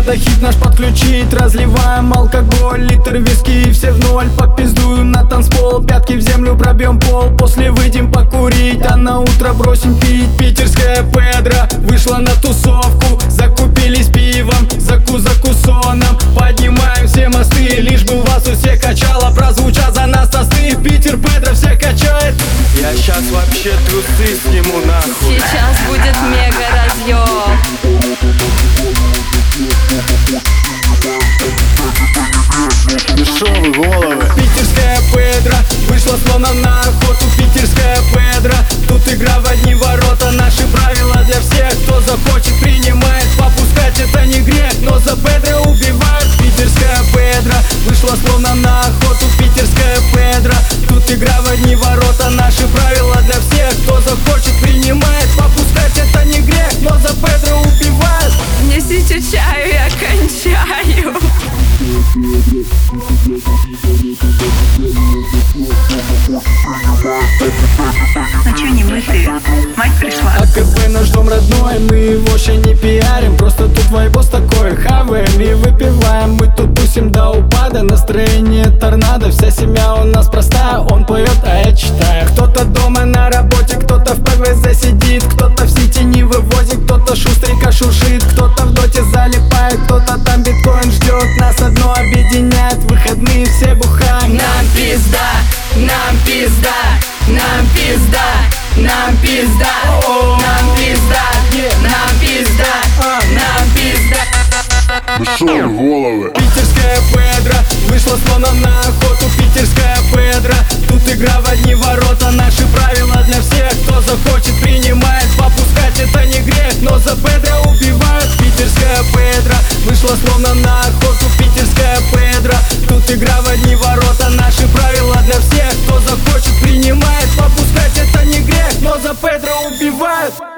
надо хит наш подключить. Разливаем алкоголь, литр виски и все в ноль. Попиздую на танцпол, пятки в землю пробьем пол. После выйдем покурить, а на утро бросим пить. Питерская Педро вышла на тусовку, закупились пивом, закусоном. Поднимаем все мосты, лишь бы у вас у всех качало. Прозвучат за нас тосты, Питер Педро всех качает. Я щас вообще трусы сниму нахуй. Сейчас будет мега разъем. Дешевые головы. Питерская Педро вышла словно на охоту. Питерская Педро, тут игра в одни ворота. Наши правила для всех, кто захочет принимает. Попускать это не грех, но за Педро убивают. Питерская Педро вышла словно на охоту. Питерская Педро, тут игра в одни ворота. Наши правила для всех, кто захочет принимает. Попускать это не грех, но за Педро убивают. Несите чаю, я кончаю. Ну чё не мытые? Мать пришла. АКП наш дом родной, мы его вообще не пиарим. Просто тут вайбос такой, хаваем и выпиваем. Мы тут тусим до упада, настроение торнадо. Вся семья у нас простая, он поет, а я читаю. Кто-то дома на работе, кто-то в ПВЗ сидит, кто-то в сети не вывозит, кто-то шустренько шуршит, кто-то в доте залипает, кто-то там биткоин ждет. Нас одно объединяет, выходные все бухаем. Нам пизда, нам пизда, нам пизда, нам пизда, нам пизда, нам пизда, нам пизда. Дешевые головы. Питерская Педро вышла словно на охоту. Питерская Педро, тут игра в одни ворота. Наши правила для всех, кто захочет принимает. Попускать это не грех, но за Педро убивают. Питерская Педро вышла словно на охоту. Питерская Педро, тут игра в одни ворота. Наши правила для всех, кто захочет принимает. Попускать это не грех, но за Педро убивают.